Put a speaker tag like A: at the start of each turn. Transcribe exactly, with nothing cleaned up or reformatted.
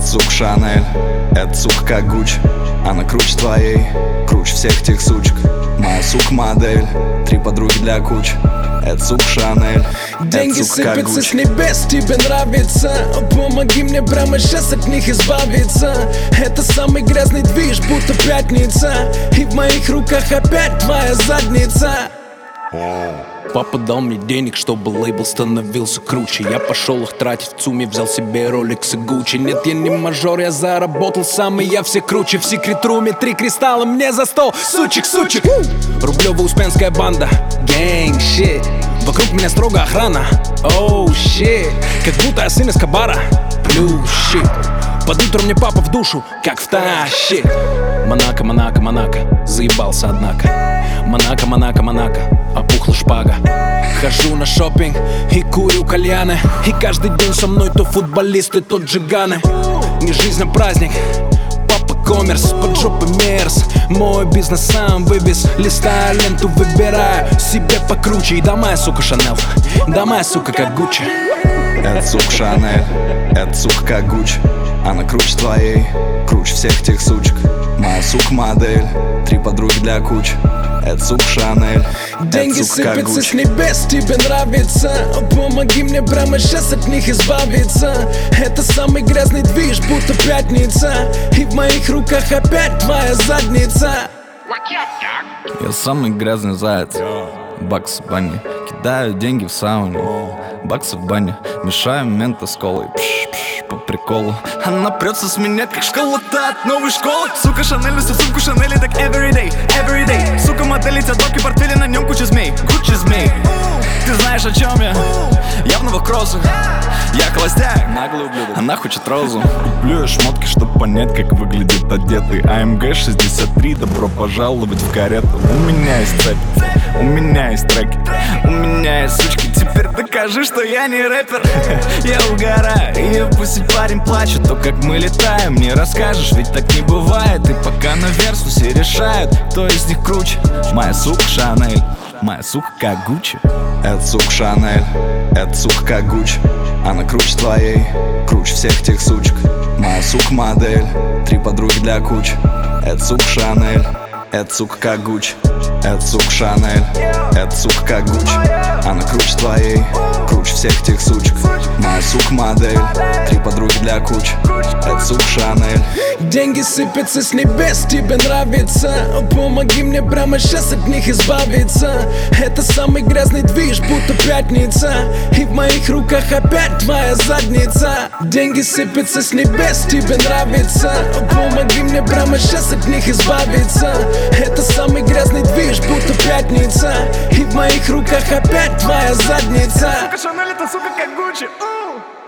A: Это сука Шанель, это сука как Гуччи. Она круче твоей, круче всех тех сучек. Моя сука модель, три подруги для кучи. Это сука Шанель,
B: деньги
A: это сука как
B: сыпятся с
A: Гуччи.
B: небес, тебе нравится? Помоги мне прямо сейчас от них избавиться. Это самый грязный движ, будто пятница. И в моих руках опять твоя задница. Папа дал мне денег, чтобы лейбл становился круче. Я пошел их тратить в ЦУМе, взял себе Rolex и Gucci. Нет, я не мажор, я заработал сам, и я все круче. В секрет-руме три кристалла мне за сто. Сучек, сучек. Рублево-Успенская банда, gang shit. Вокруг меня строго охрана, oh shit. Как будто я сын Эскобара, blue shit. Под утро мне папа в душу, как втащит. Монако, Монако, Монако, заебался однако. Монако, Монако, Монако, опухла шпага. Хожу на шопинг и курю кальяны. И каждый день со мной то футболисты, то джиганы. Не жизнь, а праздник, папа коммерс, под жопой мерз. Мой бизнес сам вывез, листаю ленту, выбираю себе покруче. И да моя сука Шанель, да моя сука как Гуччи.
A: Это сука Шанель, это сука как Гуччи. Она круче твоей, круче всех тех сучек. Моя сука модель, три подруги для кучи. Это сука Шанель,
B: деньги
A: это сука как
B: сыпятся с
A: Гуччи.
B: небес, тебе нравится? Помоги мне прямо сейчас от них избавиться. Это самый грязный движ, будто пятница. И в моих руках опять твоя задница.
A: Я самый грязный заяц, бакс в бане. Кидаю деньги в сауне, баксы в бане. Мешаю мента с колой, пш, пш, по приколу. Она прется с меня, как школа-то от новой школы. Сука Шанель, всю сумку Шанели, так everyday, everyday. Сука модель, эти доки, портфели, на нем куча змей, куча змей. Ты знаешь, о чем я? Явно в кроссах. Я холостяк, наглый ублюдок. Она хочет розу. Куплю я шмотки, чтоб понять, как выглядит одетый. АМГ шестьдесят три, добро пожаловать в карету. У меня есть цепь, у меня есть треки, у меня есть сучки. Теперь докажи, что я не рэпер. Я угораю, и пусть парень плачет. То, как мы летаем, не расскажешь, ведь так не бывает. И пока на версусе решают, кто из них круче. Моя сука Шанель, моя сука как Гуччи. Это сука Шанель, это сука как Гуччи. Она круче твоей, круче всех тех сучек. Моя сука модель, три подруги для кучи. Это сука Шанель, это сука как Гуччи. Это сука Шанель, это сука как Гуччи. Она круче твоей, круче всех тех сучек. Моя сука модель, три подруги для кучи. Это сука Шанель.
B: Деньги сыпятся с небес, тебе нравится? Помоги мне прямо сейчас от них избавиться. Это самый грязный движ, будто пятница. И в моих руках опять твоя задница. Деньги сыпятся с небес, тебе нравится? Помоги мне прямо сейчас от них избавиться. Это самый грязный движ, будто пятница. И в моих руках опять твоя задница.
A: Сука Шанель, это сука как Гуччи.